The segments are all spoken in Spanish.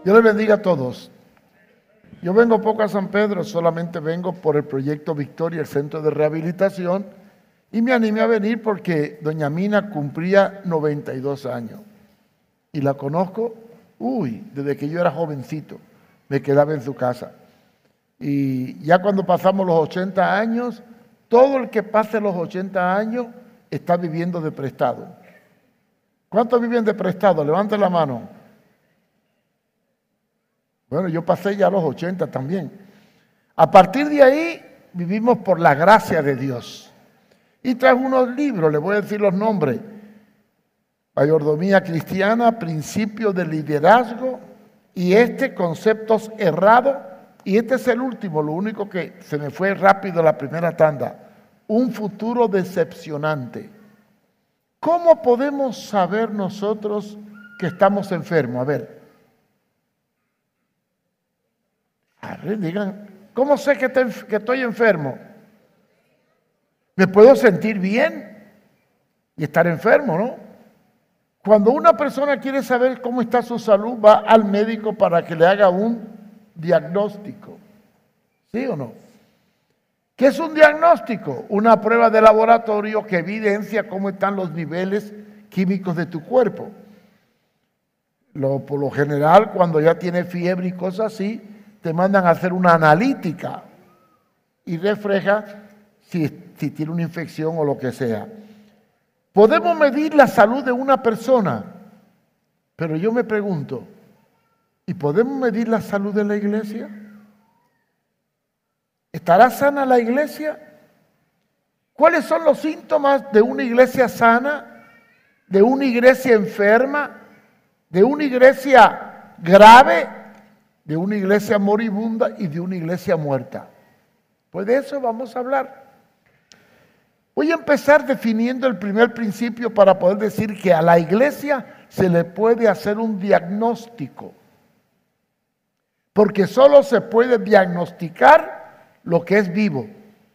Dios les bendiga a todos. Yo vengo poco a San Pedro, solamente vengo por el proyecto Victoria, el centro de rehabilitación, y me animé a venir porque doña Mina cumplía 92 años. Y la conozco, desde que yo era jovencito, me quedaba en su casa. Y ya cuando pasamos los 80 años, todo el que pase los 80 años está viviendo de prestado. ¿Cuántos viven de prestado? Levanten la mano. Bueno, yo pasé ya los 80 también. A partir de ahí vivimos por la gracia de Dios. Y traje unos libros, les voy a decir los nombres. Mayordomía cristiana, principios de liderazgo y conceptos errados. Y este es el último, lo único que se me fue rápido la primera tanda. Un futuro decepcionante. ¿Cómo podemos saber nosotros que estamos enfermos? A ver, digan, ¿cómo sé que estoy enfermo? Me puedo sentir bien y estar enfermo, ¿no? Cuando una persona quiere saber cómo está su salud, va al médico para que le haga un diagnóstico. ¿Sí o no? ¿Qué es un diagnóstico? Una prueba de laboratorio que evidencia cómo están los niveles químicos de tu cuerpo. Por lo general, cuando ya tienes fiebre y cosas así, te mandan a hacer una analítica y refleja si tiene una infección o lo que sea. Podemos medir la salud de una persona, pero yo me pregunto, ¿y podemos medir la salud de la iglesia? ¿Estará sana la iglesia? ¿Cuáles son los síntomas de una iglesia sana, de una iglesia enferma, de una iglesia grave, de una iglesia moribunda y de una iglesia muerta? Pues de eso vamos a hablar. Voy a empezar definiendo el primer principio para poder decir que a la iglesia se le puede hacer un diagnóstico. Porque solo se puede diagnosticar lo que es vivo.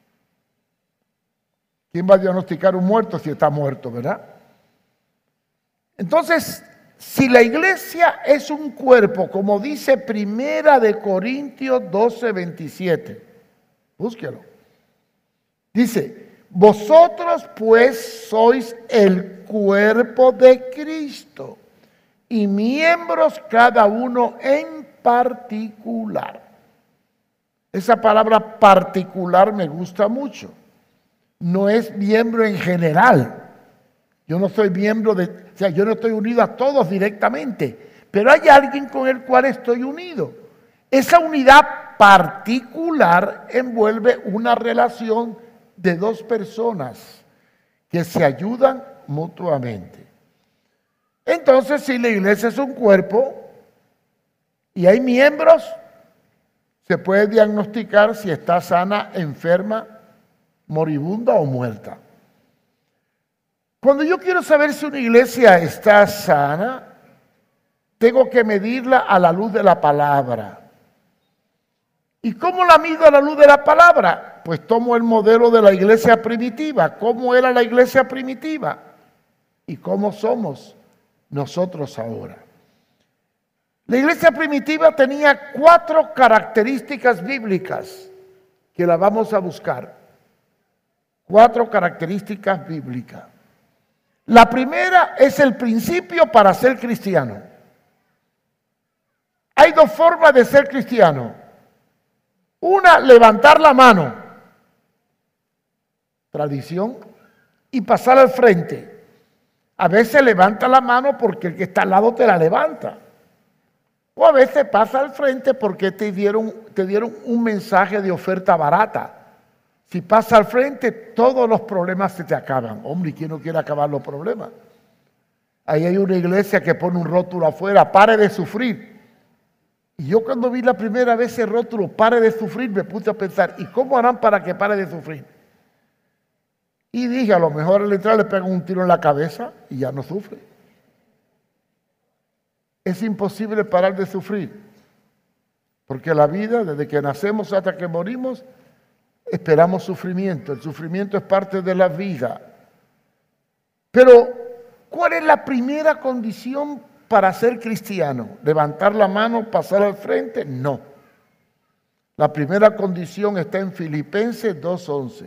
¿Quién va a diagnosticar un muerto si está muerto, verdad? Entonces, si la iglesia es un cuerpo, como dice Primera de Corintios 12:27, búsquelo. Dice, vosotros pues sois el cuerpo de Cristo y miembros cada uno en particular. Esa palabra particular me gusta mucho. No es miembro en general. Yo no soy miembro yo no estoy unido a todos directamente, pero hay alguien con el cual estoy unido. Esa unidad particular envuelve una relación de dos personas que se ayudan mutuamente. Entonces, si la iglesia es un cuerpo y hay miembros, se puede diagnosticar si está sana, enferma, moribunda o muerta. Cuando yo quiero saber si una iglesia está sana, tengo que medirla a la luz de la palabra. ¿Y cómo la mido a la luz de la palabra? Pues tomo el modelo de la iglesia primitiva. ¿Cómo era la iglesia primitiva? ¿Y cómo somos nosotros ahora? La iglesia primitiva tenía 4 características bíblicas que la vamos a buscar. 4 características bíblicas. La primera es el principio para ser cristiano. Hay 2 formas de ser cristiano. Una, levantar la mano, tradición, y pasar al frente. A veces levanta la mano porque el que está al lado te la levanta. O a veces pasa al frente porque te dieron un mensaje de oferta barata. Si pasa al frente, todos los problemas se te acaban. Hombre, ¿y quién no quiere acabar los problemas? Ahí hay una iglesia que pone un rótulo afuera, pare de sufrir. Y yo cuando vi la primera vez ese rótulo, pare de sufrir, me puse a pensar, ¿y cómo harán para que pare de sufrir? Y dije, a lo mejor al entrar le pegan un tiro en la cabeza y ya no sufre. Es imposible parar de sufrir, porque la vida, desde que nacemos hasta que morimos, esperamos sufrimiento. El sufrimiento es parte de la vida. Pero, ¿cuál es la primera condición para ser cristiano? ¿Levantar la mano, pasar al frente? No. La primera condición está en Filipenses 2:11.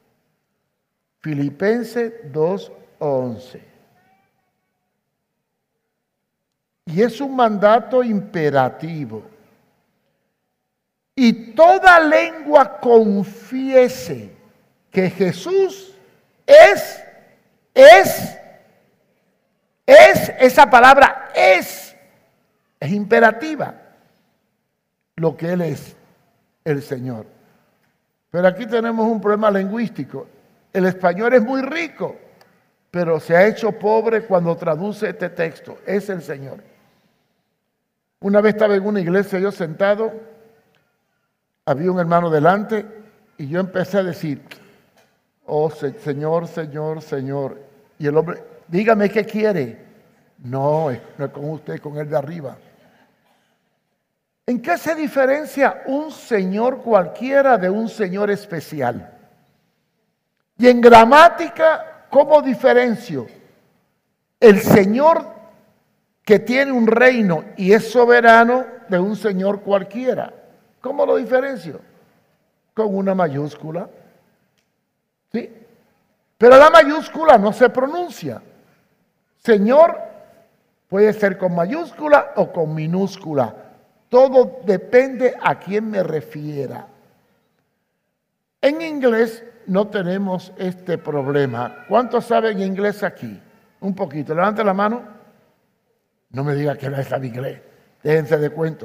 Filipenses 2:11. Y es un mandato imperativo. Y toda lengua confiese que Jesús es, esa palabra es imperativa, lo que Él es, el Señor. Pero aquí tenemos un problema lingüístico. El español es muy rico, pero se ha hecho pobre cuando traduce este texto. Es el Señor. Una vez estaba en una iglesia yo sentado, había un hermano delante y yo empecé a decir, oh Señor, Señor, Señor. Y el hombre, dígame qué quiere. No es con usted, con el de arriba. ¿En qué se diferencia un Señor cualquiera de un Señor especial? Y en gramática, ¿cómo diferencio el Señor que tiene un reino y es soberano de un Señor cualquiera? ¿Cómo lo diferencio? Con una mayúscula. ¿Sí? Pero la mayúscula no se pronuncia. Señor puede ser con mayúscula o con minúscula. Todo depende a quién me refiera. En inglés no tenemos este problema. ¿Cuántos saben inglés aquí? Un poquito. Levante la mano. No me diga que no sabe inglés. Déjense de cuento.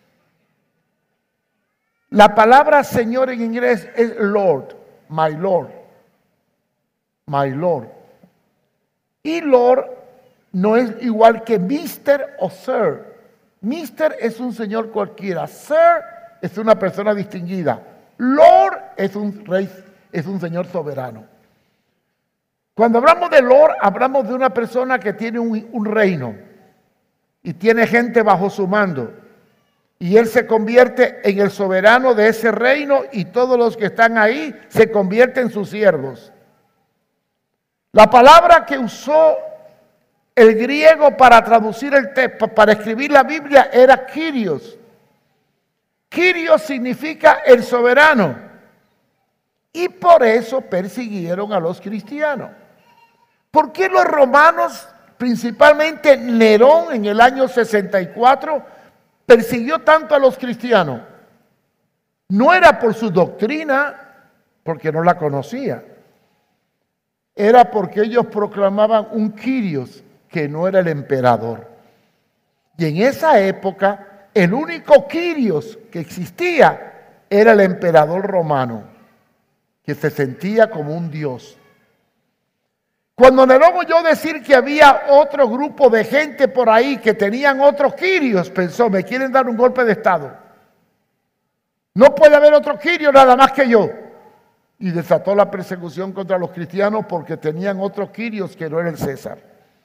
La palabra Señor en inglés es Lord, my Lord, my Lord. Y Lord no es igual que Mister o Sir. Mister es un señor cualquiera. Sir es una persona distinguida. Lord es un rey, es un señor soberano. Cuando hablamos de Lord, hablamos de una persona que tiene un reino y tiene gente bajo su mando. Y él se convierte en el soberano de ese reino y todos los que están ahí se convierten en sus siervos. La palabra que usó el griego para traducir el texto, para escribir la Biblia, era Kyrios. Kyrios significa el soberano. Y por eso persiguieron a los cristianos. ¿Por qué los romanos, principalmente Nerón en el año 64, persiguió tanto a los cristianos? No era por su doctrina, porque no la conocía. Era porque ellos proclamaban un Kyrios, que no era el emperador. Y en esa época, el único Kyrios que existía era el emperador romano, que se sentía como un dios. Cuando Nerón oyó decir que había otro grupo de gente por ahí que tenían otros Kyrios, pensó, me quieren dar un golpe de estado. No puede haber otro Kyrios nada más que yo. Y desató la persecución contra los cristianos porque tenían otros Kyrios que no era el César.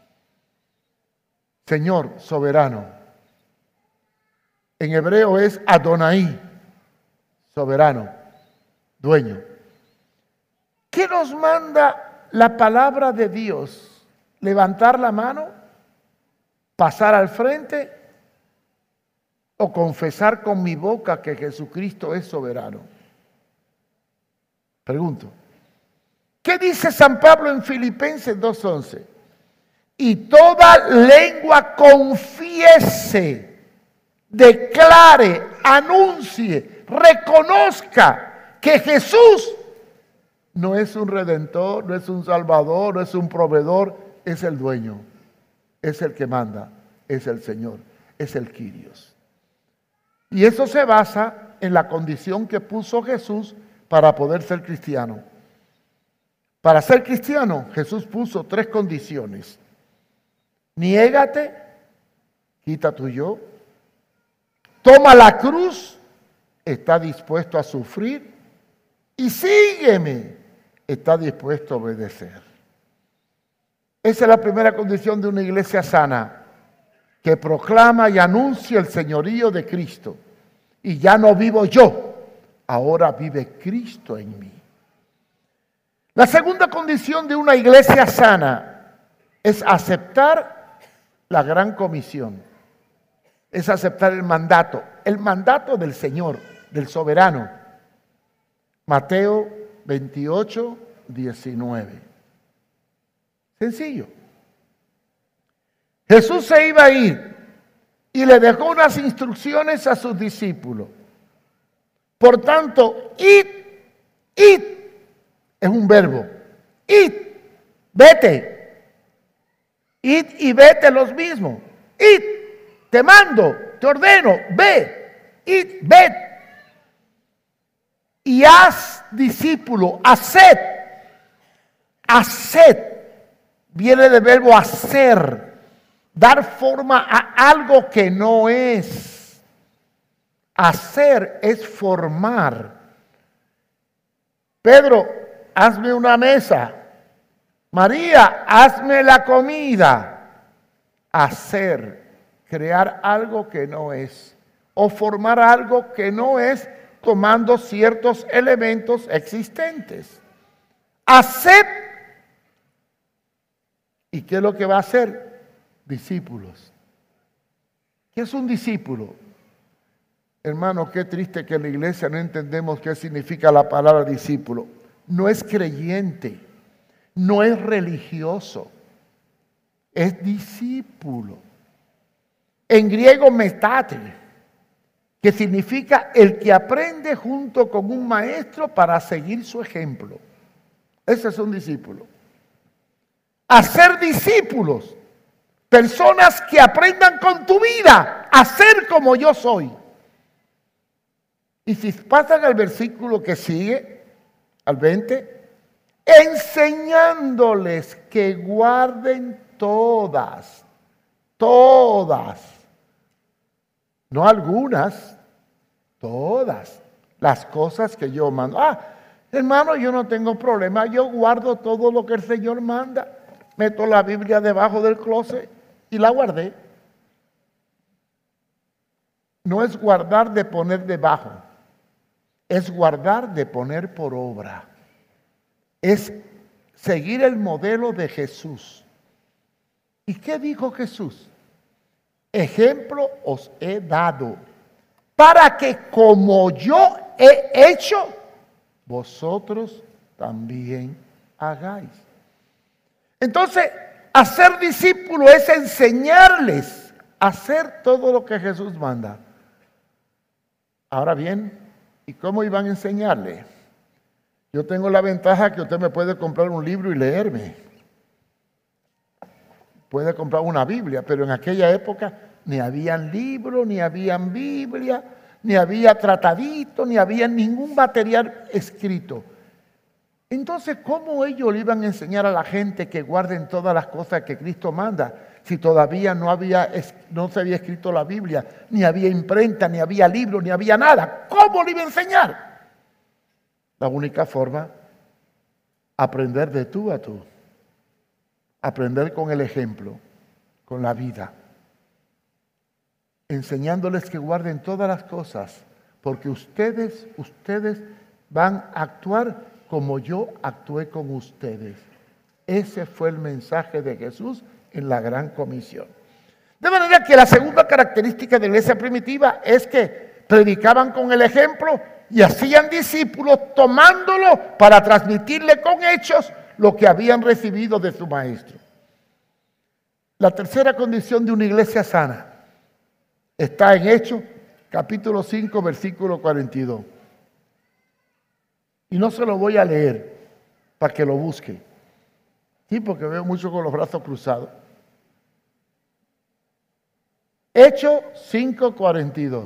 Señor soberano. En hebreo es Adonai, soberano, dueño. ¿Qué nos manda la palabra de Dios? ¿Levantar la mano? ¿Pasar al frente? ¿O confesar con mi boca que Jesucristo es soberano? Pregunto. ¿Qué dice San Pablo en Filipenses 2:11? Y toda lengua confiese, declare, anuncie, reconozca que Jesús no es un redentor, no es un salvador, no es un proveedor, es el dueño, es el que manda, es el Señor, es el Kyrios. Y eso se basa en la condición que puso Jesús para poder ser cristiano. Para ser cristiano, Jesús puso 3 condiciones. Niégate, quita tu yo, toma la cruz, está dispuesto a sufrir y sígueme, está dispuesto a obedecer. Esa es la primera condición de una iglesia sana, que proclama y anuncia el señorío de Cristo. Y ya no vivo yo, ahora vive Cristo en mí. La segunda condición de una iglesia sana es aceptar la gran comisión. Es aceptar el mandato del Señor, del soberano. Mateo 28, 19. Sencillo. Jesús se iba a ir y le dejó unas instrucciones a sus discípulos. Por tanto, id es un verbo. Id, vete. Id y vete los mismos. Id, te mando, te ordeno, ve. Id, ved. Y haz discípulo, haced. Haced. Viene del verbo hacer. Dar forma a algo que no es. Hacer es formar. Pedro, hazme una mesa. María, hazme la comida. Hacer, crear algo que no es. O formar algo que no es tomando ciertos elementos existentes. Haced. ¿Y qué es lo que va a hacer? Discípulos. ¿Qué es un discípulo? Hermano, qué triste que en la iglesia no entendemos qué significa la palabra discípulo. No es creyente, no es religioso, es discípulo. En griego metate, que significa el que aprende junto con un maestro para seguir su ejemplo. Ese es un discípulo. Hacer discípulos, personas que aprendan con tu vida a ser como yo soy. Y si pasan al versículo que sigue, al 20, enseñándoles que guarden todas, no algunas, todas las cosas que yo mando. Hermano, yo no tengo problema, yo guardo todo lo que el Señor manda. Meto la Biblia debajo del closet y la guardé. No es guardar de poner debajo, es guardar de poner por obra. Es seguir el modelo de Jesús. ¿Y qué dijo Jesús? Ejemplo os he dado, para que como yo he hecho, vosotros también hagáis. Entonces, hacer discípulo es enseñarles a hacer todo lo que Jesús manda. Ahora bien, ¿y cómo iban a enseñarle? Yo tengo la ventaja que usted me puede comprar un libro y leerme. Puede comprar una Biblia, pero en aquella época ni habían libros, ni habían Biblia, ni había tratadito, ni había ningún material escrito. Entonces, ¿cómo ellos le iban a enseñar a la gente que guarden todas las cosas que Cristo manda? Si todavía no se había escrito la Biblia, ni había imprenta, ni había libro, ni había nada. ¿Cómo le iba a enseñar? La única forma, aprender de tú a tú. Aprender con el ejemplo, con la vida. Enseñándoles que guarden todas las cosas, porque ustedes van a actuar como yo actué con ustedes. Ese fue el mensaje de Jesús en la gran comisión. De manera que la segunda característica de la iglesia primitiva es que predicaban con el ejemplo y hacían discípulos tomándolo para transmitirle con hechos lo que habían recibido de su maestro. La tercera condición de una iglesia sana está en Hechos, capítulo 5, versículo 42. Y no se lo voy a leer para que lo busque. Sí, porque veo mucho con los brazos cruzados. Hechos 5:42.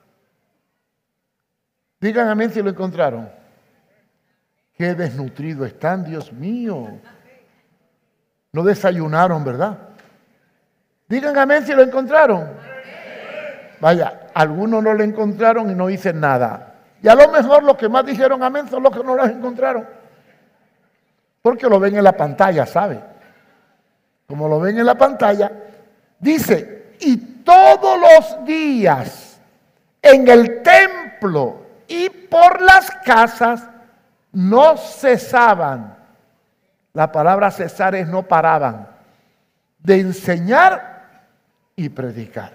Digan amén si lo encontraron. Qué desnutrido están, Dios mío. No desayunaron, ¿verdad? Digan amén si lo encontraron. Vaya, algunos no lo encontraron y no dicen nada. Y a lo mejor los que más dijeron amén son los que no lo encontraron. Porque lo ven en la pantalla, ¿sabe? Como lo ven en la pantalla, dice, y todos los días en el templo y por las casas no cesaban. La palabra cesar es no paraban de enseñar y predicar.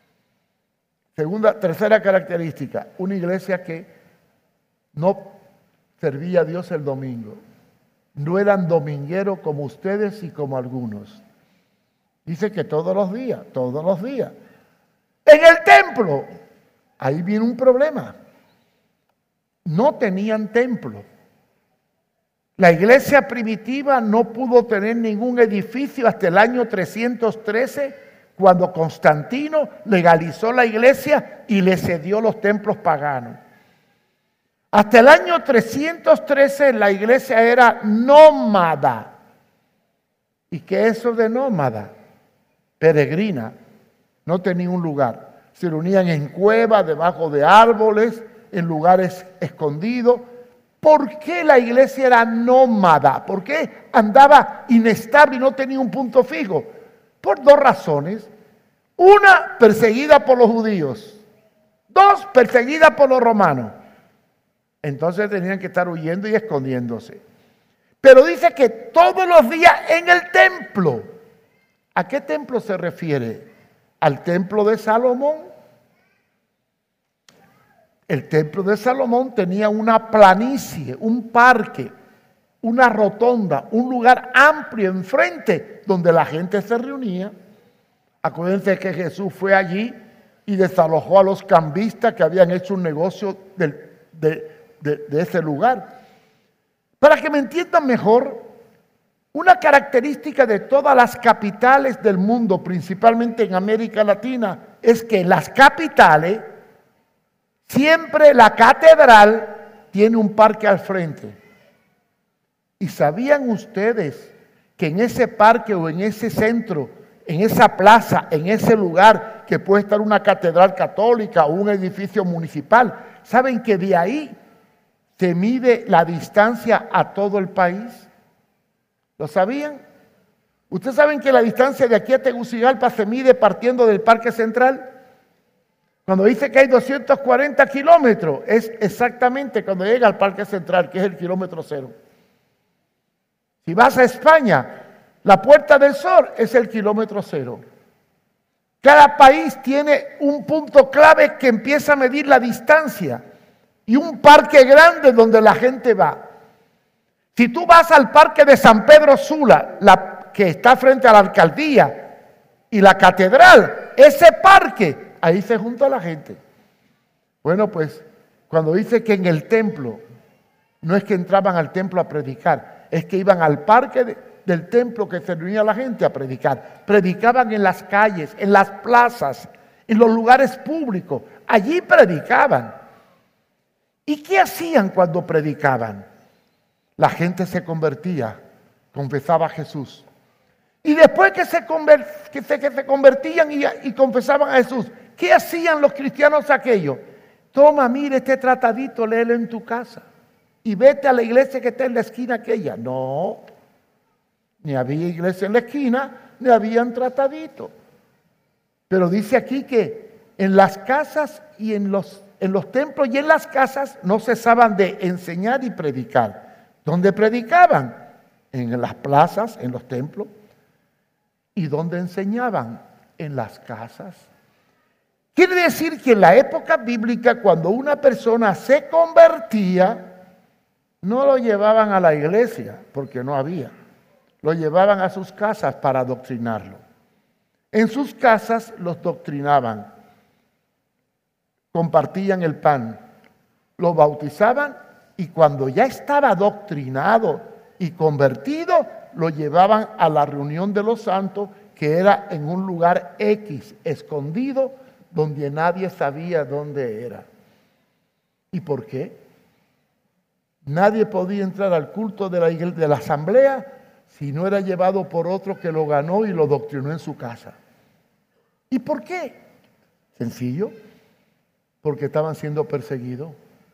Tercera característica, una iglesia que no servía a Dios el domingo. No eran domingueros como ustedes y como algunos. Dice que todos los días. En el templo, ahí viene un problema. No tenían templo. La iglesia primitiva no pudo tener ningún edificio hasta el año 313, cuando Constantino legalizó la iglesia y le cedió los templos paganos. Hasta el año 313 la iglesia era nómada. ¿Y qué es eso de nómada? Peregrina. No tenía un lugar. Se reunían en cuevas, debajo de árboles, en lugares escondidos. ¿Por qué la iglesia era nómada? ¿Por qué andaba inestable y no tenía un punto fijo? Por dos razones. Una, perseguida por los judíos. Dos, perseguida por los romanos. Entonces tenían que estar huyendo y escondiéndose. Pero dice que todos los días en el templo. ¿A qué templo se refiere? ¿Al templo de Salomón? El templo de Salomón tenía una planicie, un parque, una rotonda, un lugar amplio enfrente donde la gente se reunía. Acuérdense que Jesús fue allí y desalojó a los cambistas que habían hecho un negocio de ese lugar. Para que me entiendan mejor, una característica de todas las capitales del mundo, principalmente en América Latina, es que en las capitales siempre la catedral tiene un parque al frente. ¿Y sabían ustedes que en ese parque o en ese centro, en esa plaza, en ese lugar que puede estar una catedral católica o un edificio municipal, saben que de ahí se mide la distancia a todo el país? ¿Lo sabían? ¿Ustedes saben que la distancia de aquí a Tegucigalpa se mide partiendo del Parque Central? Cuando dice que hay 240 kilómetros, es exactamente cuando llega al Parque Central, que es el kilómetro cero. Si vas a España, la Puerta del Sol es el kilómetro cero. Cada país tiene un punto clave que empieza a medir la distancia y un parque grande donde la gente va. Si tú vas al parque de San Pedro Sula, que está frente a la alcaldía, y la catedral, ese parque, ahí se junta la gente. Bueno, pues cuando dice que en el templo, no es que entraban al templo a predicar, es que iban al parque del templo que se reunía la gente a predicar. Predicaban en las calles, en las plazas, en los lugares públicos. Allí predicaban. ¿Y qué hacían cuando predicaban? La gente se convertía, confesaba a Jesús. Y después que se convertían y confesaban a Jesús, ¿qué hacían los cristianos aquellos? Toma, mire este tratadito, léelo en tu casa. Y vete a la iglesia que está en la esquina aquella. No, ni había iglesia en la esquina, ni habían tratadito. Pero dice aquí que en las casas y en los templos y en las casas no cesaban de enseñar y predicar. ¿Dónde predicaban? En las plazas, en los templos. ¿Y dónde enseñaban? En las casas. Quiere decir que en la época bíblica, cuando una persona se convertía, no lo llevaban a la iglesia, porque no había. Lo llevaban a sus casas para adoctrinarlo. En sus casas los doctrinaban. Compartían el pan. Lo bautizaban. Y cuando ya estaba adoctrinado y convertido, lo llevaban a la reunión de los santos, que era en un lugar X, escondido, donde nadie sabía dónde era. ¿Y por qué? Nadie podía entrar al culto de la asamblea si no era llevado por otro que lo ganó y lo doctrinó en su casa. ¿Y por qué? Sencillo, porque estaban siendo perseguidos.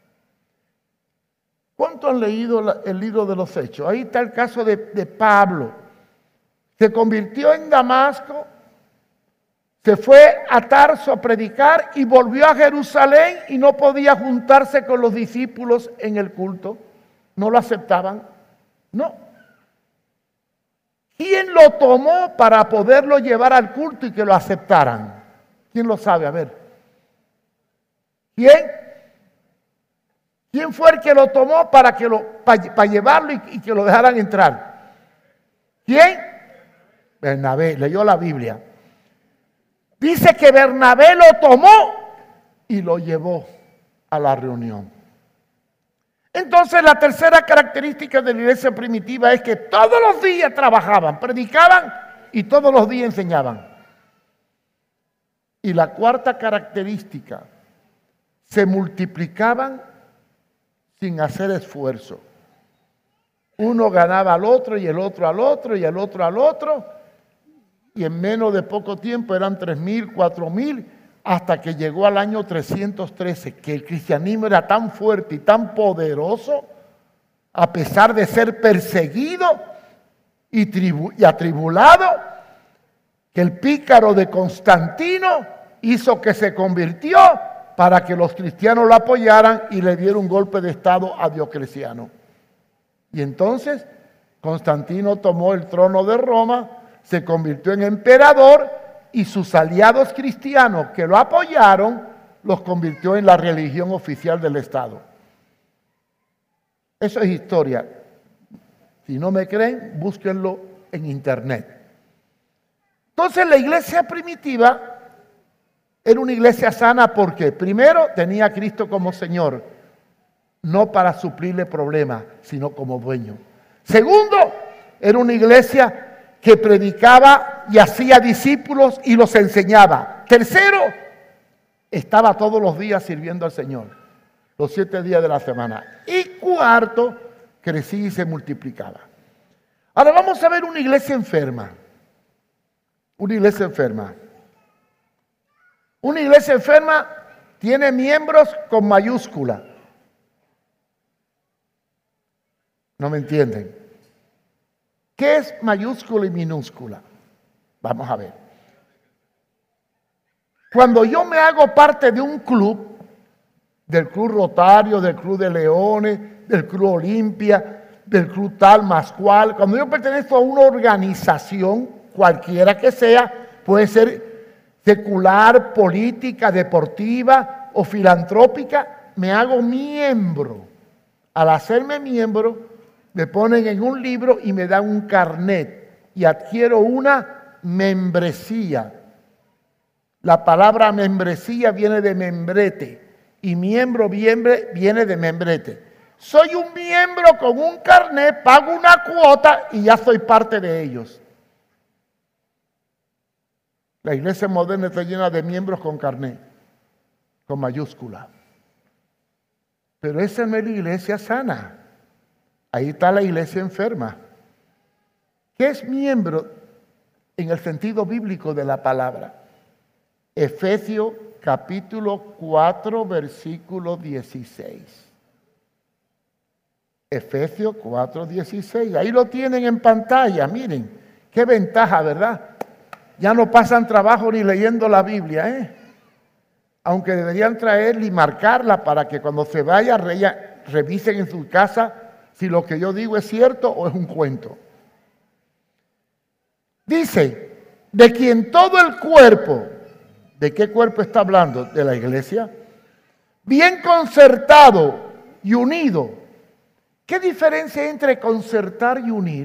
¿Cuántos han leído el libro de los Hechos? Ahí está el caso de Pablo. Se convirtió en Damasco, se fue a Tarso a predicar y volvió a Jerusalén y no podía juntarse con los discípulos en el culto. No lo aceptaban. No. ¿Quién lo lo tomó para poderlo llevar al culto y que lo aceptaran? ¿Quién lo sabe? A ver. ¿Quién? ¿Quién fue el que lo tomó para llevarlo y que lo dejaran entrar? ¿Quién? Bernabé, leyó la Biblia. Dice que Bernabé lo tomó y lo llevó a la reunión. Entonces la tercera característica de la iglesia primitiva es que todos los días trabajaban, predicaban y todos los días enseñaban. Y la cuarta característica, se multiplicaban sin hacer esfuerzo. Uno ganaba al otro y el otro al otro y el otro al otro. Y en menos de poco tiempo eran 3,000, 4,000, hasta que llegó al año 313, que el cristianismo era tan fuerte y tan poderoso, a pesar de ser perseguido y atribulado, que el pícaro de Constantino hizo que se convirtió para que los cristianos lo apoyaran y le dieron un golpe de estado a Diocleciano. Y entonces Constantino tomó el trono de Roma, se convirtió en emperador y sus aliados cristianos que lo apoyaron los convirtió en la religión oficial del Estado. Eso es historia. Si no me creen, búsquenlo en internet. Entonces la iglesia primitiva era una iglesia sana porque primero tenía a Cristo como Señor, no para suplirle problemas, sino como dueño. Segundo, era una iglesia que predicaba y hacía discípulos y los enseñaba. Tercero, estaba todos los días sirviendo al Señor, los 7 días de la semana. Y cuarto, crecía y se multiplicaba. Ahora vamos a ver una iglesia enferma. Una iglesia enferma. Una iglesia enferma tiene miembros con mayúscula. ¿No me entienden? ¿Qué es mayúscula y minúscula? Vamos a ver. Cuando yo me hago parte de un club, del Club Rotario, del Club de Leones, del Club Olimpia, del Club tal más cual, cuando yo pertenezco a una organización, cualquiera que sea, puede ser secular, política, deportiva o filantrópica, me hago miembro. Al hacerme miembro, me ponen en un libro y me dan un carnet y adquiero una membresía. La palabra membresía viene de membrete y miembro viene de membrete. Soy un miembro con un carnet, pago una cuota y ya soy parte de ellos. La iglesia moderna está llena de miembros con carnet, con mayúscula. Pero esa no es la iglesia sana. Ahí está la iglesia enferma. ¿Qué es miembro en el sentido bíblico de la palabra? Efesios capítulo 4, versículo 16. Efesios 4, 16. Ahí lo tienen en pantalla, miren. Qué ventaja, ¿verdad? Ya no pasan trabajo ni leyendo la Biblia, ¿eh? Aunque deberían traerla y marcarla para que cuando se vaya revisen en su casa si lo que yo digo es cierto o es un cuento. Dice, de quien todo el cuerpo, ¿de qué cuerpo está hablando? De la iglesia. Bien concertado y unido. ¿Qué diferencia hay entre concertar y unir?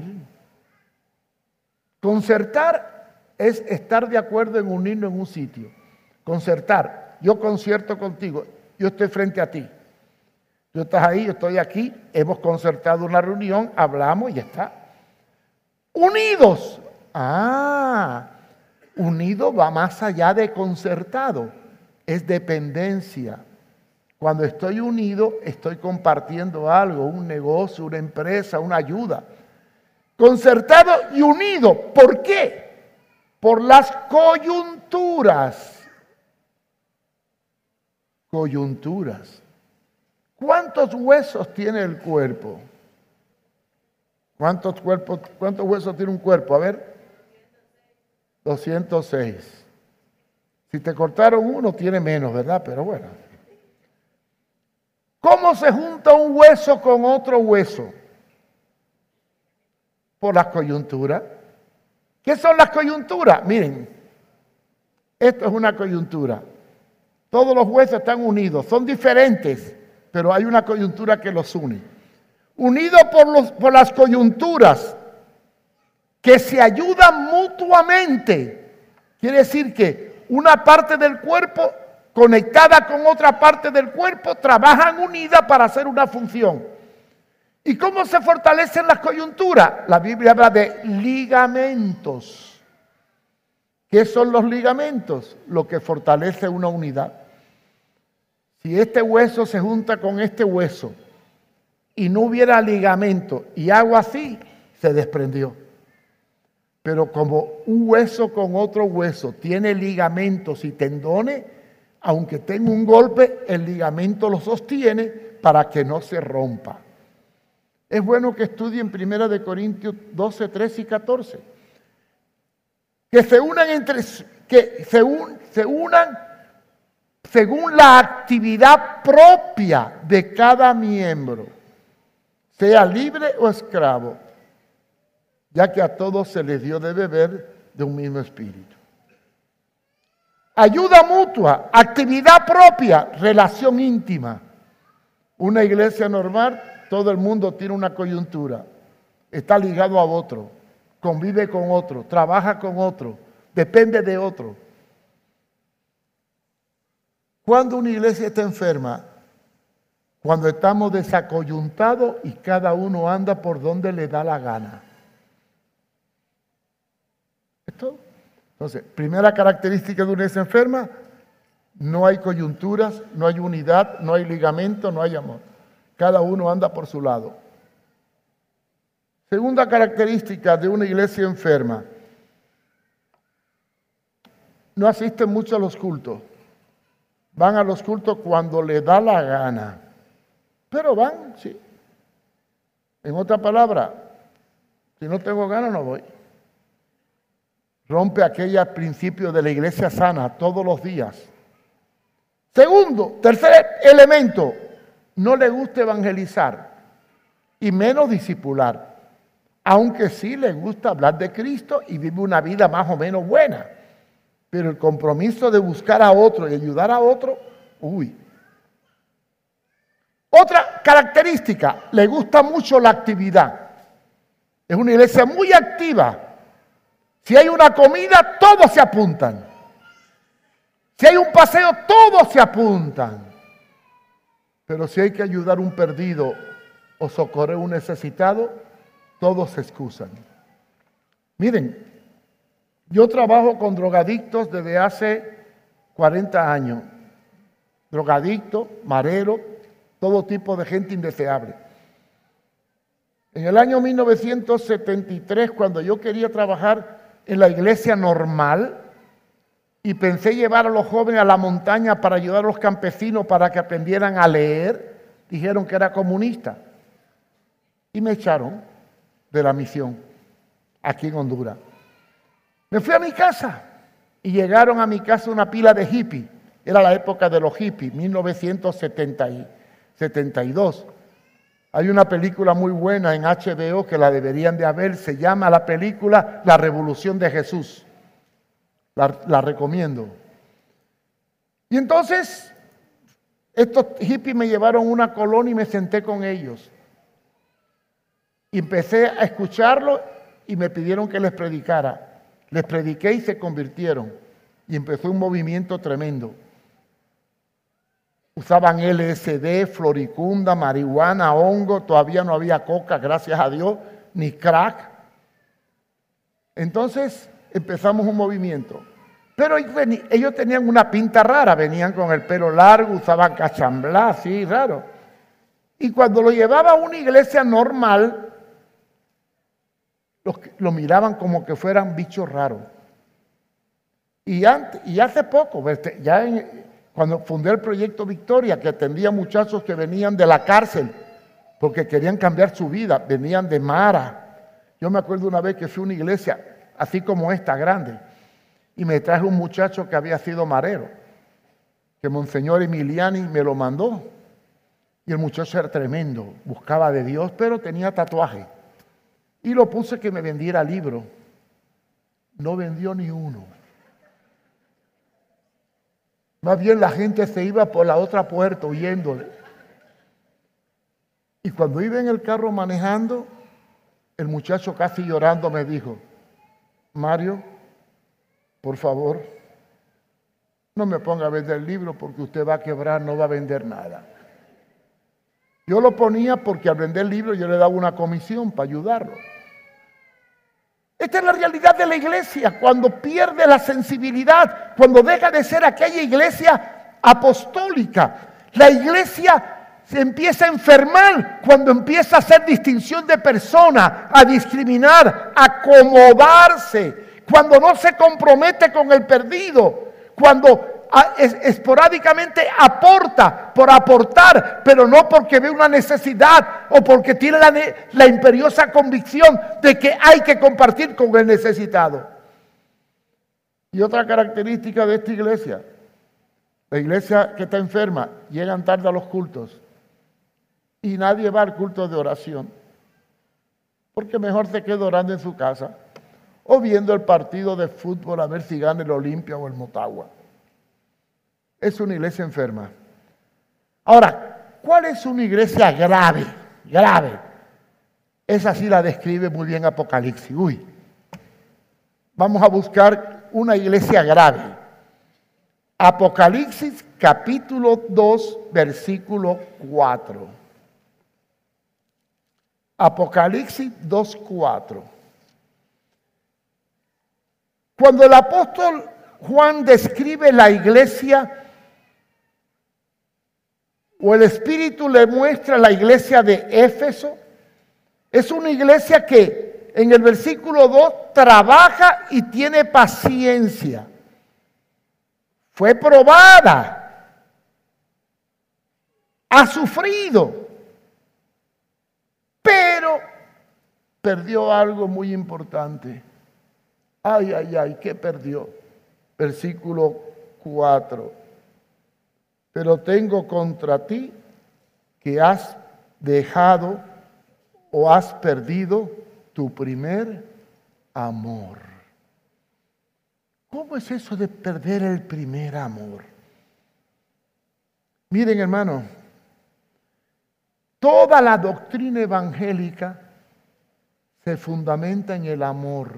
Concertar es estar de acuerdo en unirnos en un sitio. Concertar, yo concierto contigo, yo estoy frente a ti. Tú estás ahí, yo estoy aquí, hemos concertado una reunión, hablamos y ya está. Unidos. Unido va más allá de concertado, es dependencia. Cuando estoy unido, estoy compartiendo algo, un negocio, una empresa, una ayuda. Concertado y unido. ¿Por qué? Por las coyunturas. Coyunturas. ¿Cuántos huesos tiene el cuerpo? ¿Cuántos huesos tiene un cuerpo? A ver. 206. Si te cortaron uno, tiene menos, ¿verdad? Pero bueno. ¿Cómo se junta un hueso con otro hueso? Por las coyunturas. ¿Qué son las coyunturas? Miren, esto es una coyuntura. Todos los huesos están unidos, son diferentes, pero hay una coyuntura que los une. Unidos por las coyunturas que se ayudan mutuamente. Quiere decir que una parte del cuerpo conectada con otra parte del cuerpo trabajan unidas para hacer una función. ¿Y cómo se fortalecen las coyunturas? La Biblia habla de ligamentos. ¿Qué son los ligamentos? Lo que fortalece una unidad. Si este hueso se junta con este hueso y no hubiera ligamento y hago así, se desprendió. Pero como un hueso con otro hueso tiene ligamentos y tendones, aunque tenga un golpe, el ligamento lo sostiene para que no se rompa. Es bueno que estudien 1 Corintios 12, 13 y 14. Que se unan según la actividad propia de cada miembro, sea libre o esclavo, ya que a todos se les dio de beber de un mismo espíritu. Ayuda mutua, actividad propia, relación íntima. Una iglesia normal, todo el mundo tiene una coyuntura, está ligado a otro, convive con otro, trabaja con otro, depende de otro. Cuando una iglesia está enferma, cuando estamos desacoyuntados y cada uno anda por donde le da la gana. ¿Esto? Entonces, primera característica de una iglesia enferma, no hay coyunturas, no hay unidad, no hay ligamento, no hay amor. Cada uno anda por su lado. Segunda característica de una iglesia enferma, no asisten mucho a los cultos. Van a los cultos cuando les da la gana. Pero van, sí. En otra palabra, si no tengo ganas no voy. Rompe aquel principio de la iglesia sana todos los días. Tercer elemento, no le gusta evangelizar y menos discipular. Aunque sí le gusta hablar de Cristo y vive una vida más o menos buena. Pero el compromiso de buscar a otro y ayudar a otro, Otra característica, le gusta mucho la actividad. Es una iglesia muy activa. Si hay una comida, todos se apuntan. Si hay un paseo, todos se apuntan. Pero si hay que ayudar a un perdido o socorrer a un necesitado, todos se excusan. Miren, yo trabajo con drogadictos desde hace 40 años. Drogadictos, mareros, todo tipo de gente indeseable. En el año 1973, cuando yo quería trabajar en la iglesia normal y pensé llevar a los jóvenes a la montaña para ayudar a los campesinos para que aprendieran a leer, dijeron que era comunista. Y me echaron de la misión aquí en Honduras. Me fui a mi casa y llegaron a mi casa una pila de hippies. Era la época de los hippies, 1972. Hay una película muy buena en HBO que la deberían de ver. Se llama la película La Revolución de Jesús. La recomiendo. Y entonces, estos hippies me llevaron a una colonia y me senté con ellos. Y empecé a escucharlos y me pidieron que les predicara. Les prediqué y se convirtieron. Y empezó un movimiento tremendo. Usaban LSD, floricunda, marihuana, hongo. Todavía no había coca, gracias a Dios, ni crack. Entonces empezamos un movimiento. Pero ellos tenían una pinta rara. Venían con el pelo largo, usaban cachamblá, así, raro. Y cuando lo llevaba a una iglesia normal, lo miraban como que fueran bichos raros. Y hace poco, cuando fundé el Proyecto Victoria, que atendía muchachos que venían de la cárcel porque querían cambiar su vida, venían de Mara. Yo me acuerdo una vez que fui a una iglesia, así como esta, grande, y me traje un muchacho que había sido marero, que Monseñor Emiliani me lo mandó. Y el muchacho era tremendo, buscaba de Dios, pero tenía tatuaje. Y lo puse que me vendiera libros. no vendió ni uno. Más bien la gente se iba por la otra puerta huyéndole. Y cuando iba en el carro manejando, el muchacho casi llorando me dijo, Mario, por favor, no me ponga a vender el libro porque usted va a quebrar, no va a vender nada. Yo lo ponía porque al vender el libro yo le daba una comisión para ayudarlo. Esta es la realidad de la iglesia, cuando pierde la sensibilidad, cuando deja de ser aquella iglesia apostólica. La iglesia se empieza a enfermar cuando empieza a hacer distinción de personas, a discriminar, a acomodarse, cuando no se compromete con el perdido, cuando esporádicamente aporta por aportar, pero no porque ve una necesidad o porque tiene la imperiosa convicción de que hay que compartir con el necesitado. Y otra característica de esta iglesia, la iglesia que está enferma, llegan tarde a los cultos y nadie va al culto de oración, porque mejor se queda orando en su casa o viendo el partido de fútbol a ver si gana el Olimpia o el Motagua. Es una iglesia enferma. Ahora, ¿cuál es una iglesia grave? Grave. Esa sí la describe muy bien Apocalipsis. Vamos a buscar una iglesia grave. Apocalipsis capítulo 2, versículo 4. Apocalipsis 2, 4. Cuando el apóstol Juan describe la iglesia, o el Espíritu le muestra la iglesia de Éfeso, es una iglesia que en el versículo 2 trabaja y tiene paciencia. Fue probada, ha sufrido, pero perdió algo muy importante. Ay, ay, ay, ¿qué perdió? Versículo 4. Pero tengo contra ti que has dejado o has perdido tu primer amor. ¿Cómo es eso de perder el primer amor? Miren, hermano, toda la doctrina evangélica se fundamenta en el amor.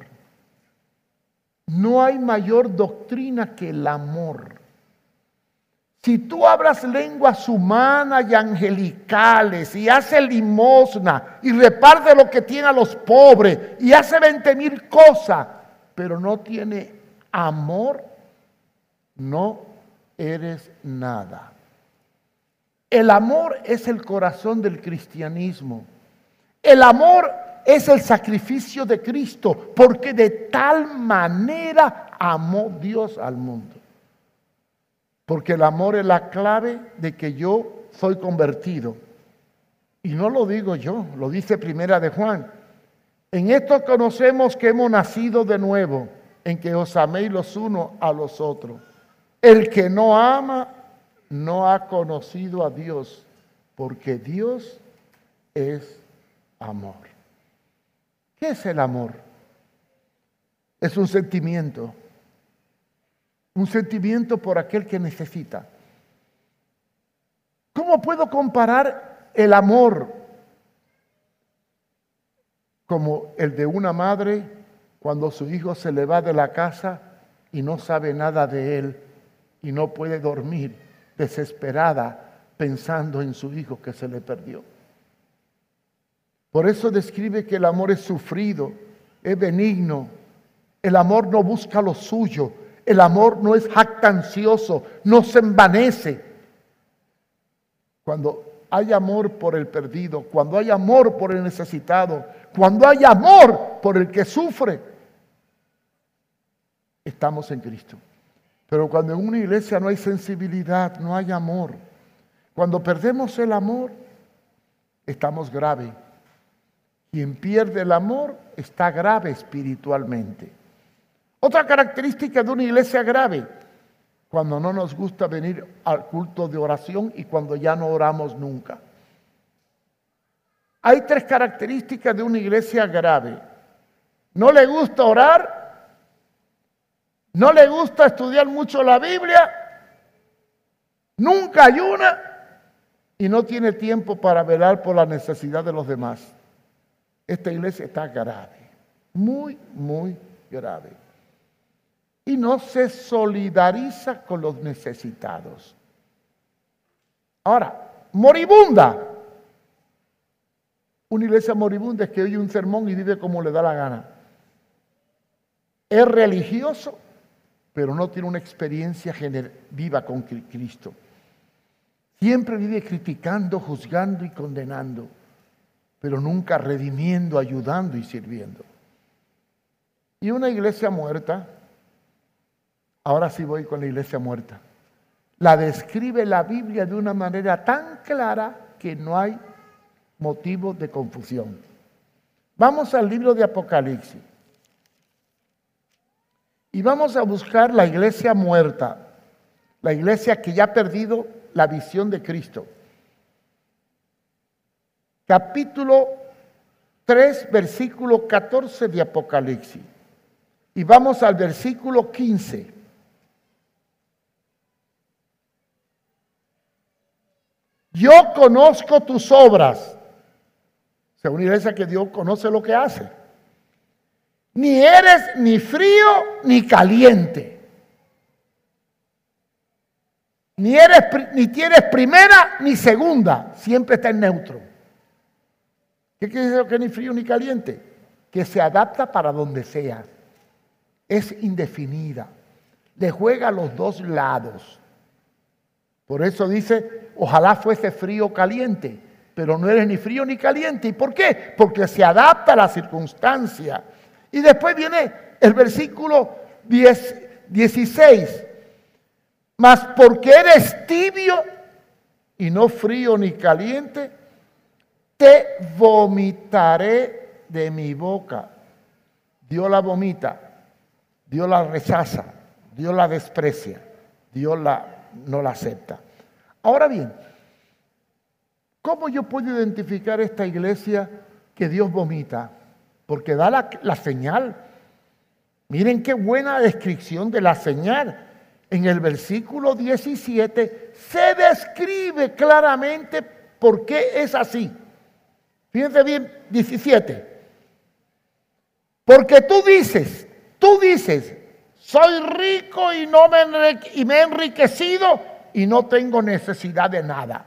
No hay mayor doctrina que el amor. Si tú hablas lenguas humanas y angelicales y haces limosna y reparte lo que tiene a los pobres y hace 20,000 cosas, pero no tiene amor, no eres nada. El amor es el corazón del cristianismo. El amor es el sacrificio de Cristo, porque de tal manera amó Dios al mundo. Porque el amor es la clave de que yo soy convertido. Y no lo digo yo, lo dice Primera de Juan. En esto conocemos que hemos nacido de nuevo, en que os améis los unos a los otros. El que no ama no ha conocido a Dios, porque Dios es amor. ¿Qué es el amor? Es un sentimiento. Un sentimiento por aquel que necesita. ¿Cómo puedo comparar el amor como el de una madre cuando su hijo se le va de la casa y no sabe nada de él y no puede dormir, desesperada, pensando en su hijo que se le perdió? Por eso describe que el amor es sufrido, es benigno. El amor no busca lo suyo. El amor no es jactancioso, no se envanece. Cuando hay amor por el perdido, cuando hay amor por el necesitado, cuando hay amor por el que sufre, estamos en Cristo. Pero cuando en una iglesia no hay sensibilidad, no hay amor, cuando perdemos el amor, estamos grave. Quien pierde el amor está grave espiritualmente. Otra característica de una iglesia grave, cuando no nos gusta venir al culto de oración y cuando ya no oramos nunca. Hay 3 características de una iglesia grave. No le gusta orar, no le gusta estudiar mucho la Biblia, nunca ayuna y no tiene tiempo para velar por la necesidad de los demás. Esta iglesia está grave, muy, muy grave. Y no se solidariza con los necesitados. Ahora, moribunda. Una iglesia moribunda es que oye un sermón y vive como le da la gana. Es religioso, pero no tiene una experiencia viva con Cristo. Siempre vive criticando, juzgando y condenando, pero nunca redimiendo, ayudando y sirviendo. Y una iglesia muerta, ahora sí voy con la iglesia muerta, la describe la Biblia de una manera tan clara que no hay motivo de confusión. Vamos al libro de Apocalipsis y vamos a buscar la iglesia muerta, la iglesia que ya ha perdido la visión de Cristo. Capítulo 3, versículo 14 de Apocalipsis. Y vamos al versículo 15. Yo conozco tus obras. O sea, una iglesia que Dios conoce lo que hace. Ni eres ni frío ni caliente. Ni tienes primera ni segunda. Siempre está en neutro. ¿Qué quiere decir que ni frío ni caliente? Que se adapta para donde sea. Es indefinida. Le juega a los dos lados. Por eso dice, ojalá fuese frío o caliente, pero no eres ni frío ni caliente. ¿Y por qué? Porque se adapta a la circunstancia. Y después viene el versículo 16. Mas porque eres tibio y no frío ni caliente, te vomitaré de mi boca. Dios la vomita, Dios la rechaza, Dios la desprecia, Dios no la acepta. Ahora bien, ¿cómo yo puedo identificar esta iglesia que Dios vomita? Porque da la señal. Miren qué buena descripción de la señal. En el versículo 17 se describe claramente por qué es así. Fíjense bien, 17. Porque tú dices, soy rico y me he enriquecido y no tengo necesidad de nada.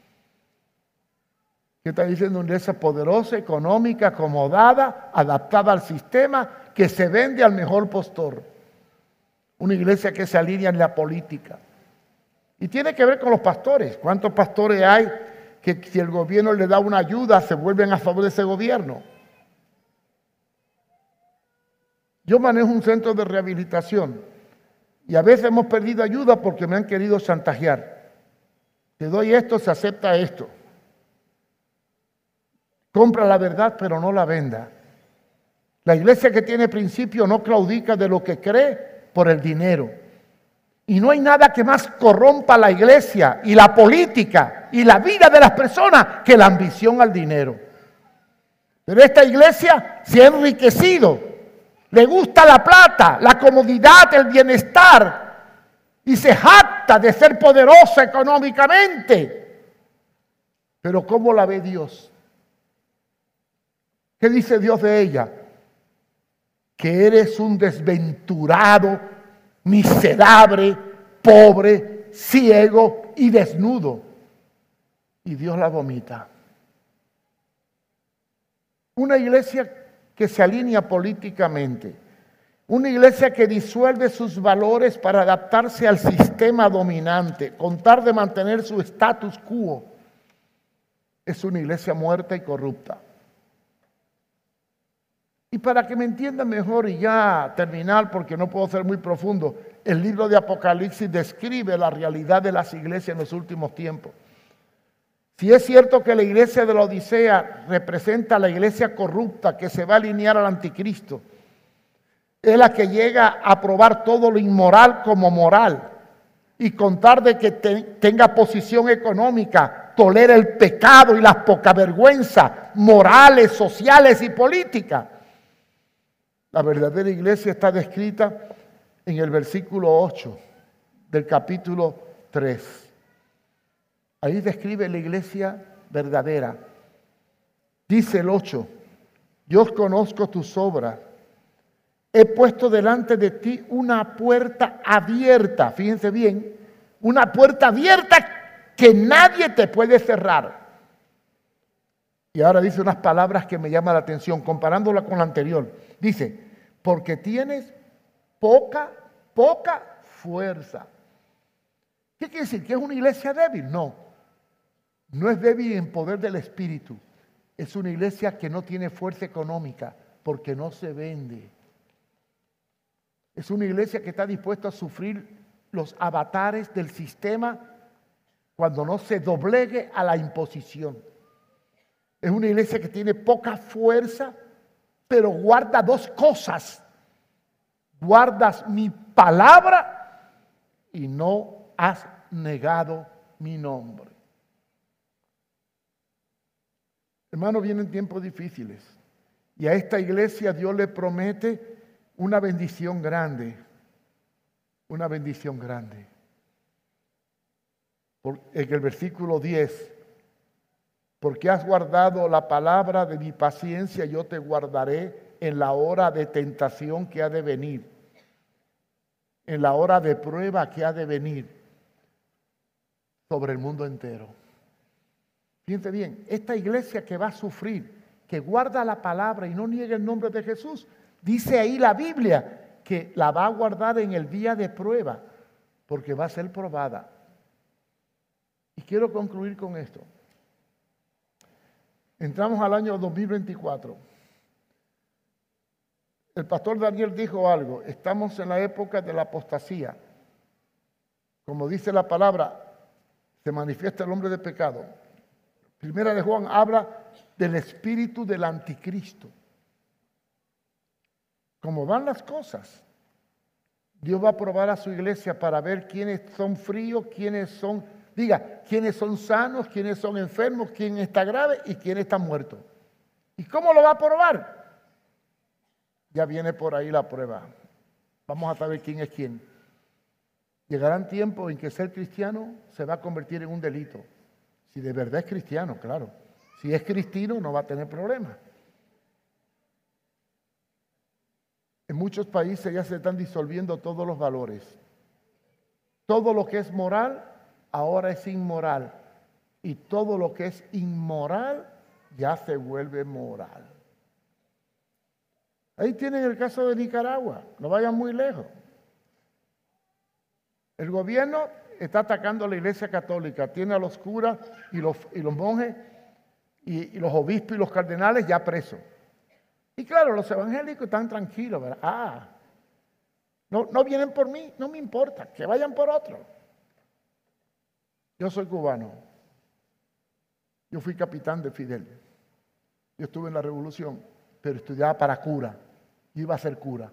¿Qué está diciendo? Una iglesia poderosa, económica, acomodada, adaptada al sistema, que se vende al mejor postor. Una iglesia que se alinea en la política. Y tiene que ver con los pastores. ¿Cuántos pastores hay que si el gobierno le da una ayuda se vuelven a favor de ese gobierno? Yo manejo un centro de rehabilitación y a veces hemos perdido ayuda porque me han querido chantajear. Te doy esto, se acepta esto. Compra la verdad, pero no la venda. La iglesia que tiene principio no claudica de lo que cree por el dinero. Y no hay nada que más corrompa la iglesia y la política y la vida de las personas que la ambición al dinero. Pero esta iglesia se ha enriquecido. Le gusta la plata, la comodidad, el bienestar y se jacta de ser poderosa económicamente. Pero ¿cómo la ve Dios? ¿Qué dice Dios de ella? Que eres un desventurado, miserable, pobre, ciego y desnudo. Y Dios la vomita. Una iglesia que se alinea políticamente, una iglesia que disuelve sus valores para adaptarse al sistema dominante, con tal de mantener su status quo, es una iglesia muerta y corrupta. Y para que me entiendan mejor y ya terminar, porque no puedo ser muy profundo, el libro de Apocalipsis describe la realidad de las iglesias en los últimos tiempos. Si es cierto que la iglesia de la Odisea representa a la iglesia corrupta que se va a alinear al anticristo, es la que llega a probar todo lo inmoral como moral y contar de que tenga posición económica, tolera el pecado y las pocavergüenzas morales, sociales y políticas. La verdadera iglesia está descrita en el versículo 8 del capítulo 3. Ahí describe la iglesia verdadera. Dice el 8, yo conozco tus obras. He puesto delante de ti una puerta abierta. Fíjense bien, una puerta abierta que nadie te puede cerrar. Y ahora dice unas palabras que me llaman la atención, comparándola con la anterior. Dice, porque tienes poca fuerza. ¿Qué quiere decir? ¿Que es una iglesia débil? No. No es débil en poder del Espíritu. Es una iglesia que no tiene fuerza económica porque no se vende. Es una iglesia que está dispuesta a sufrir los avatares del sistema cuando no se doblegue a la imposición. Es una iglesia que tiene poca fuerza, pero guarda dos cosas. Guardas mi palabra y no has negado mi nombre. Hermano, vienen tiempos difíciles y a esta iglesia Dios le promete una bendición grande. Una bendición grande. En el versículo 10, porque has guardado la palabra de mi paciencia, yo te guardaré en la hora de tentación que ha de venir, en la hora de prueba que ha de venir sobre el mundo entero. Fíjense bien, esta iglesia que va a sufrir, que guarda la palabra y no niega el nombre de Jesús, dice ahí la Biblia que la va a guardar en el día de prueba, porque va a ser probada. Y quiero concluir con esto. Entramos al año 2024. El pastor Daniel dijo algo, estamos en la época de la apostasía. Como dice la palabra, se manifiesta el hombre de pecado. Primera de Juan habla del espíritu del anticristo. Como van las cosas, Dios va a probar a su iglesia para ver quiénes son fríos, quiénes son sanos, quiénes son enfermos, quién está grave y quién está muerto. ¿Y cómo lo va a probar? Ya viene por ahí la prueba. Vamos a saber quién es quién. Llegarán tiempos en que ser cristiano se va a convertir en un delito. Si de verdad es cristiano, claro. Si es cristino no va a tener problemas. En muchos países ya se están disolviendo todos los valores. Todo lo que es moral ahora es inmoral. Y todo lo que es inmoral ya se vuelve moral. Ahí tienen el caso de Nicaragua. No vayan muy lejos. El gobierno está atacando a la iglesia católica. Tiene a los curas y los monjes y los obispos y los cardenales ya presos. Y claro, los evangélicos están tranquilos, ¿verdad? No vienen por mí, no me importa, que vayan por otro. Yo soy cubano. Yo fui capitán de Fidel. Yo estuve en la revolución, pero estudiaba para cura. Yo iba a ser cura.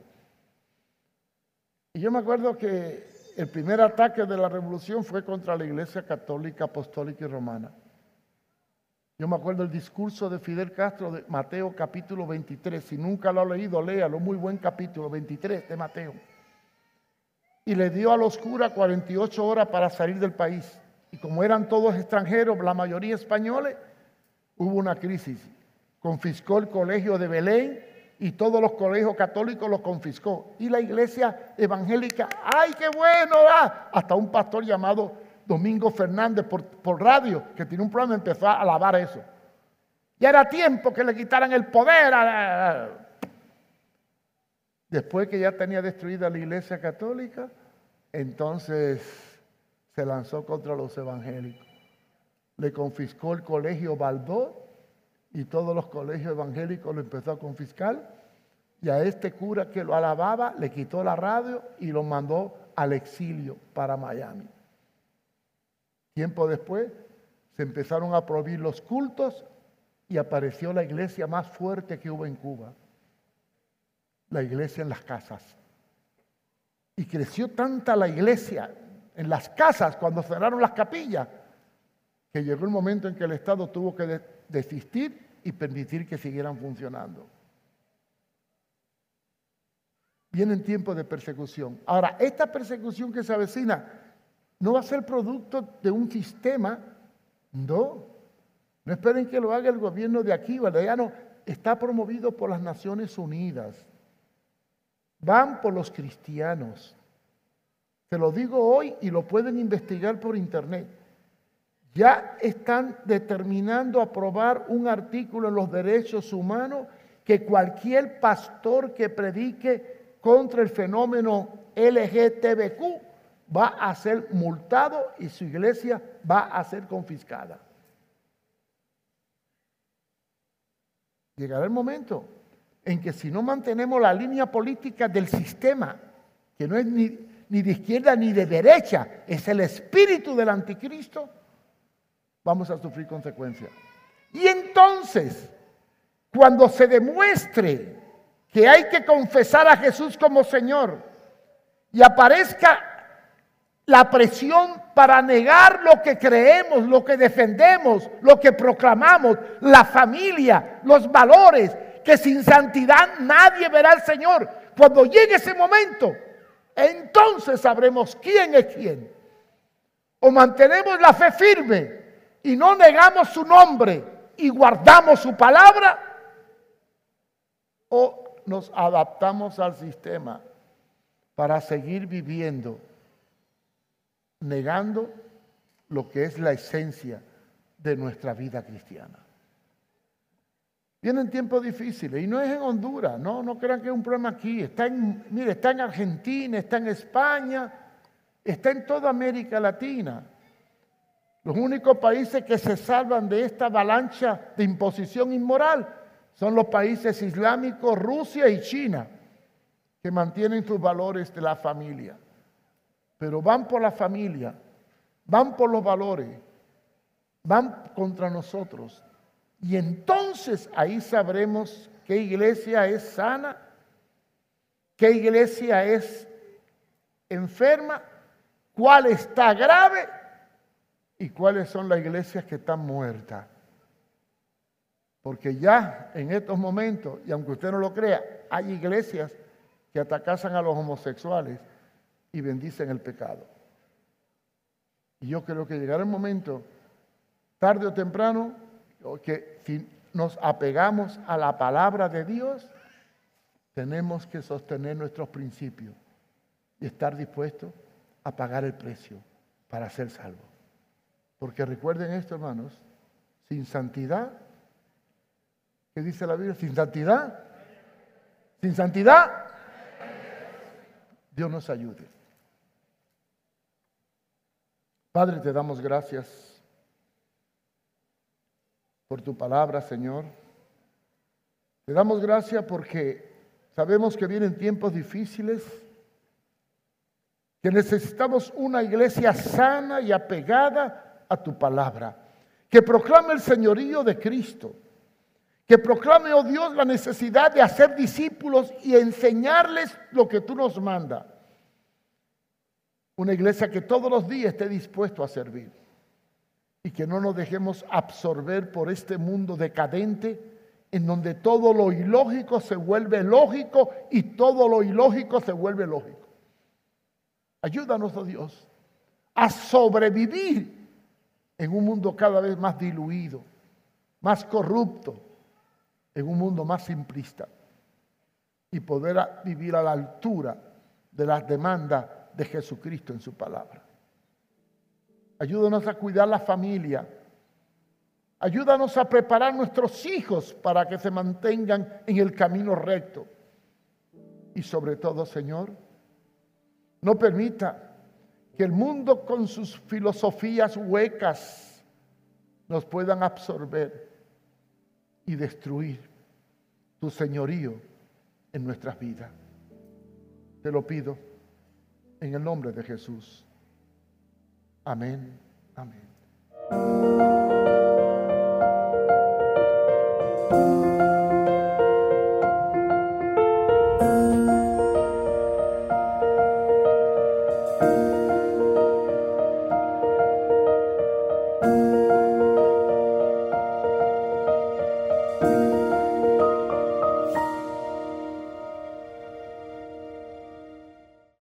Y yo me acuerdo que el primer ataque de la revolución fue contra la iglesia católica, apostólica y romana. Yo me acuerdo el discurso de Fidel Castro de Mateo capítulo 23. Si nunca lo ha leído, léalo, muy buen capítulo 23 de Mateo. Y le dio a los curas 48 horas para salir del país. Y como eran todos extranjeros, la mayoría españoles, hubo una crisis. Confiscó el colegio de Belén y todos los colegios católicos los confiscó. Y la iglesia evangélica, ¡ay, qué bueno! Hasta un pastor llamado Domingo Fernández por radio, que tiene un programa, empezó a alabar eso. Ya era tiempo que le quitaran el poder. Después que ya tenía destruida la iglesia católica, entonces se lanzó contra los evangélicos. Le confiscó el colegio Baldó y todos los colegios evangélicos lo empezó a confiscar. Y a este cura que lo alababa le quitó la radio y lo mandó al exilio para Miami. Tiempo después se empezaron a prohibir los cultos y apareció la iglesia más fuerte que hubo en Cuba. La iglesia en las casas. Y creció tanta la iglesia en las casas cuando cerraron las capillas, que llegó el momento en que el Estado tuvo que desistir y permitir que siguieran funcionando. Vienen tiempos de persecución. Ahora, esta persecución que se avecina no va a ser producto de un sistema, no. No esperen que lo haga el gobierno de aquí o el de allá, no. Está promovido por las Naciones Unidas. Van por los cristianos. Te lo digo hoy y lo pueden investigar por internet. Ya están determinando aprobar un artículo en los derechos humanos que cualquier pastor que predique contra el fenómeno LGTBQ va a ser multado y su iglesia va a ser confiscada. Llegará el momento en que si no mantenemos la línea política del sistema, que no es ni de izquierda ni de derecha, es el espíritu del anticristo, vamos a sufrir consecuencias. Y entonces, cuando se demuestre que hay que confesar a Jesús como Señor y aparezca la presión para negar lo que creemos, lo que defendemos, lo que proclamamos, la familia, los valores, que sin santidad nadie verá al Señor. Cuando llegue ese momento, entonces sabremos quién es quién. O mantenemos la fe firme y no negamos su nombre y guardamos su palabra, o nos adaptamos al sistema para seguir viviendo, negando lo que es la esencia de nuestra vida cristiana. Vienen tiempos difíciles y no es en Honduras, no crean que es un problema aquí. Está en Argentina, está en España, está en toda América Latina. Los únicos países que se salvan de esta avalancha de imposición inmoral son los países islámicos, Rusia y China, que mantienen sus valores de la familia. Pero van por la familia, van por los valores, van contra nosotros. Y entonces ahí sabremos qué iglesia es sana, qué iglesia es enferma, cuál está grave y cuáles son las iglesias que están muertas. Porque ya en estos momentos, y aunque usted no lo crea, hay iglesias que atacan a los homosexuales y bendicen el pecado. Y yo creo que llegará el momento, tarde o temprano, que si nos apegamos a la palabra de Dios, tenemos que sostener nuestros principios y estar dispuestos a pagar el precio para ser salvos. Porque recuerden esto, hermanos, sin santidad, ¿qué dice la Biblia? Sin santidad, Dios nos ayude. Padre, te damos gracias por tu palabra, Señor. Te damos gracias porque sabemos que vienen tiempos difíciles, que necesitamos una iglesia sana y apegada a tu palabra, que proclame el señorío de Cristo, que proclame, oh Dios, la necesidad de hacer discípulos y enseñarles lo que tú nos mandas. Una iglesia que todos los días esté dispuesto a servir y que no nos dejemos absorber por este mundo decadente en donde todo lo ilógico se vuelve lógico y todo lo ilógico se vuelve lógico. Ayúdanos, oh Dios, a sobrevivir en un mundo cada vez más diluido, más corrupto, en un mundo más simplista y poder vivir a la altura de las demandas de Jesucristo en su palabra. Ayúdanos a cuidar la familia. Ayúdanos a preparar nuestros hijos para que se mantengan en el camino recto. Y sobre todo, Señor, no permita que el mundo con sus filosofías huecas nos puedan absorber y destruir tu señorío en nuestras vidas. Te lo pido en el nombre de Jesús. Amén. Amén.